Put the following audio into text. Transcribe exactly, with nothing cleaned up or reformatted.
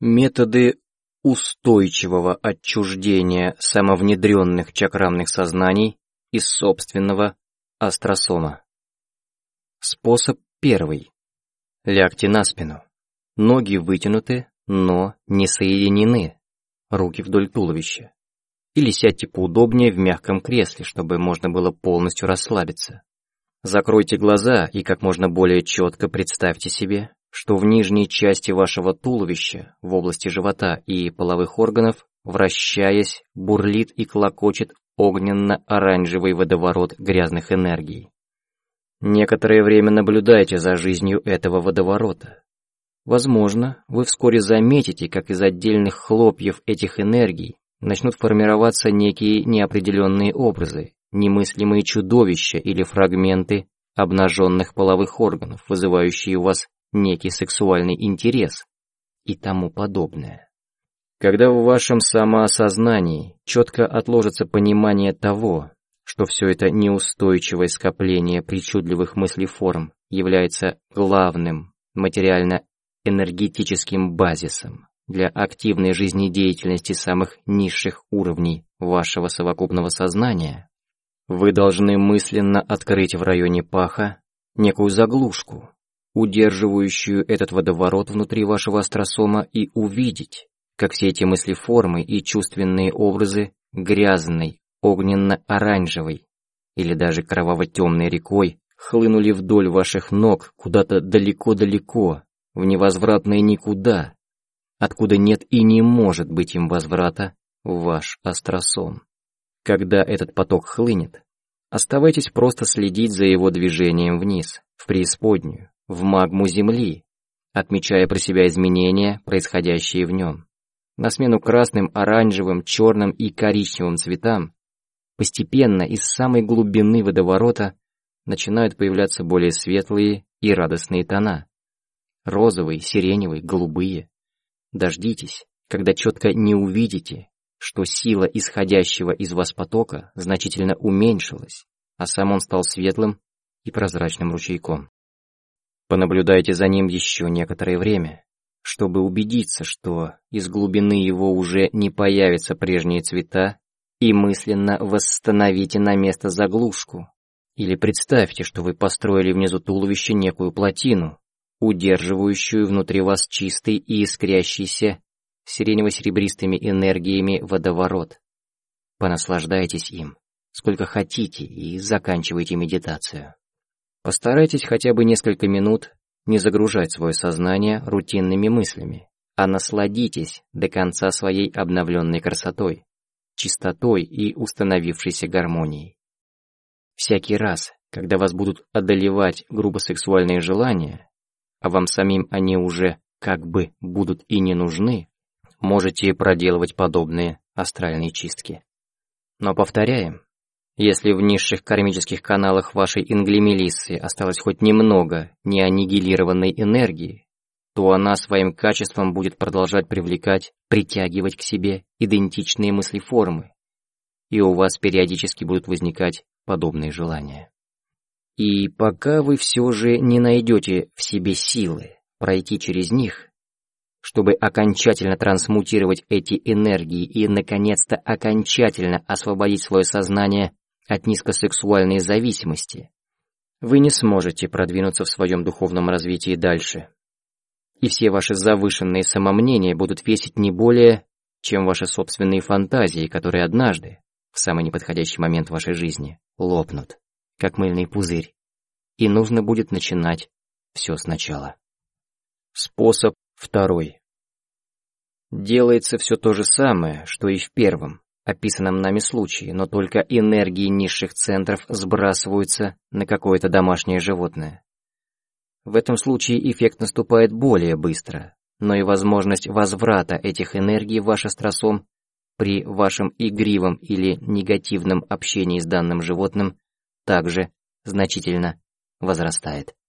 Методы устойчивого отчуждения самовнедренных чакрамных сознаний из собственного астросома. Способ первый. Лягте на спину. Ноги вытянуты, но не соединены. Руки вдоль туловища. Или сядьте поудобнее в мягком кресле, чтобы можно было полностью расслабиться. Закройте глаза и как можно более четко представьте себе, что в нижней части вашего туловища, в области живота и половых органов, вращаясь, бурлит и клокочет огненно-оранжевый водоворот грязных энергий. Некоторое время наблюдайте за жизнью этого водоворота. Возможно, вы вскоре заметите, как из отдельных хлопьев этих энергий начнут формироваться некие неопределенные образы, немыслимые чудовища или фрагменты обнаженных половых органов, вызывающие у вас некий сексуальный интерес и тому подобное. Когда в вашем самоосознании четко отложится понимание того, что все это неустойчивое скопление причудливых мыслеформ является главным материально-энергетическим базисом для активной жизнедеятельности самых низших уровней вашего совокупного сознания, вы должны мысленно открыть в районе паха некую заглушку, удерживающую этот водоворот внутри вашего астросома, и увидеть, как все эти мыслеформы и чувственные образы грязной, огненно-оранжевой или даже кроваво-темной рекой хлынули вдоль ваших ног куда-то далеко-далеко, в невозвратное никуда, откуда нет и не может быть им возврата в ваш астросом. Когда этот поток хлынет, оставайтесь просто следить за его движением вниз, в преисподнюю, в магму Земли, отмечая про себя изменения, происходящие в нем. На смену красным, оранжевым, черным и коричневым цветам постепенно из самой глубины водоворота начинают появляться более светлые и радостные тона. Розовые, сиреневые, голубые. Дождитесь, когда четко не увидите, что сила исходящего из вас потока значительно уменьшилась, а сам он стал светлым и прозрачным ручейком. Понаблюдайте за ним еще некоторое время, чтобы убедиться, что из глубины его уже не появятся прежние цвета, и мысленно восстановите на место заглушку. Или представьте, что вы построили внизу туловища некую плотину, удерживающую внутри вас чистый и искрящийся сиренево-серебристыми энергиями водоворот. Понаслаждайтесь им, сколько хотите, и заканчивайте медитацию. Постарайтесь хотя бы несколько минут не загружать свое сознание рутинными мыслями, а насладитесь до конца своей обновленной красотой, чистотой и установившейся гармонией. Всякий раз, когда вас будут одолевать грубо сексуальные желания, а вам самим они уже как бы будут и не нужны, можете проделывать подобные астральные чистки. Но повторяем, если в низших кармических каналах вашей инглимелиссы осталось хоть немного неаннигилированной энергии, то она своим качеством будет продолжать привлекать, притягивать к себе идентичные мыслеформы, и у вас периодически будут возникать подобные желания. И пока вы все же не найдете в себе силы пройти через них, чтобы окончательно трансмутировать эти энергии и, наконец-то, окончательно освободить свое сознание от низкосексуальной зависимости, вы не сможете продвинуться в своем духовном развитии дальше. И все ваши завышенные самомнения будут весить не более, чем ваши собственные фантазии, которые однажды, в самый неподходящий момент вашей жизни, лопнут, как мыльный пузырь, и нужно будет начинать все сначала. Способ второй. Делается все то же самое, что и в первом, описанном нами случае, но только энергии низших центров сбрасываются на какое-то домашнее животное. В этом случае эффект наступает более быстро, но и возможность возврата этих энергий в ваш астросом при вашем игривом или негативном общении с данным животным также значительно возрастает.